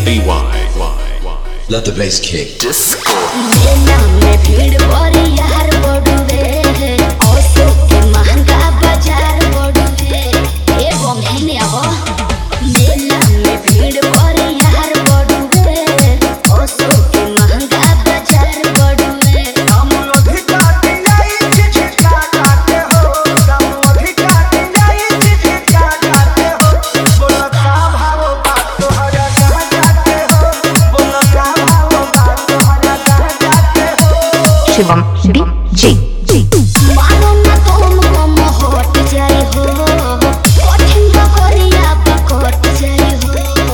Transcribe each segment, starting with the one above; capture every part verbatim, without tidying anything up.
B Y. Let the bass kick. Disco. मेला में भीड़ बड़ी यार बड़ुए औसो के महंगा बाजार बड़ुए ए बंधने अब मेला में भीड़ बड़ी यार बड़ुए औसो के महंगा बाजार बड़ुए हम अधिकार दिलाई झिझका काटे हो हम अधिकार दिलाई झिझका काटे हो बोला का भाव बात तोहरा कहां जाते हो बोला का भाव बात तोहरा कहां जाते हो शिवम डीजे मानो ना तुम कम हट जाए हो कठिन बकरिया बकट जाए हो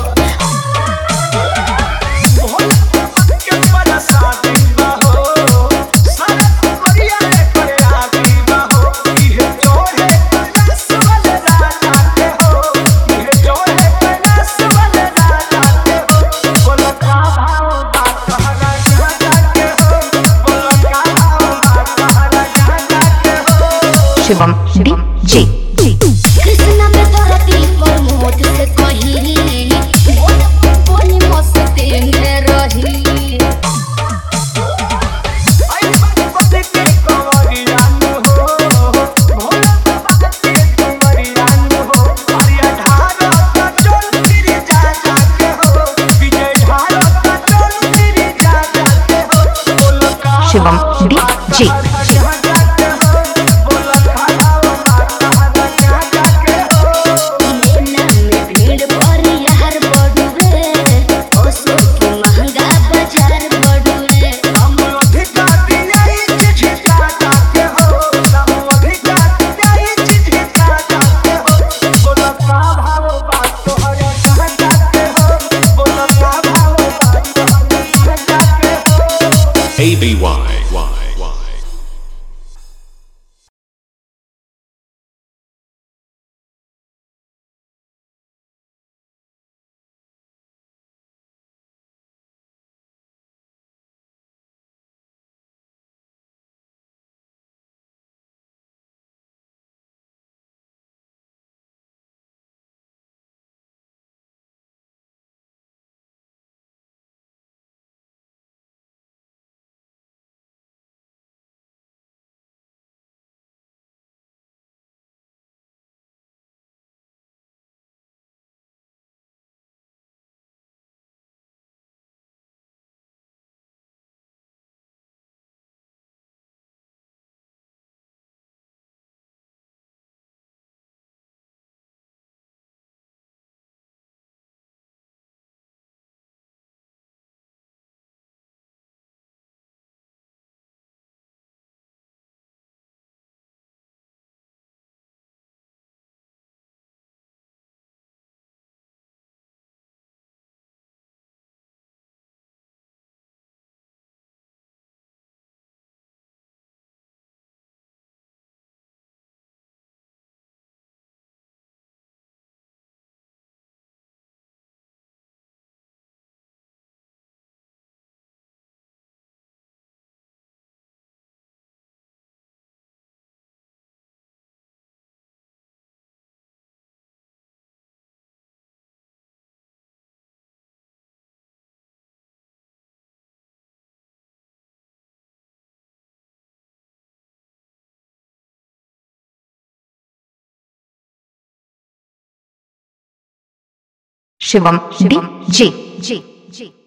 मोहन के परेशान बा हो सारा परिया करे आगी बा हो इहे जोड़े कनस वाले जाते हो इहे जोड़े कनस वाले जाते हो बोला का भाव बात तोहरा कहां जाते हो बोला का भाव बात तोहरा कहां जाते हो शिवम डीजे कृष्णा पे धरती पर मोद से कही मोद बोली मस्ती में रही आई बात बात के कवरियान हो भोला बात के कवरियान हो हरिया ढारो का चोल तेरी जा जाते हो विजय ढारो का चोल तेरी जा जाते हो बोला का शिवम डीजे कहां जाते हो बोला का भाव बात तोहरा कहां जाते हो मेला में भीड़ बड़ी यार बड़ुए औसो के महंगा बाजार बड़ुए हम अधिकार दिलाई झिझका काटे हो हम अधिकार दिलाई झिझका काटे हो बोला का भाव बात तोहरा कहां जाते हो बोला का भाव बात तोहरा कहां जाते हो A B Y. Shivam DJ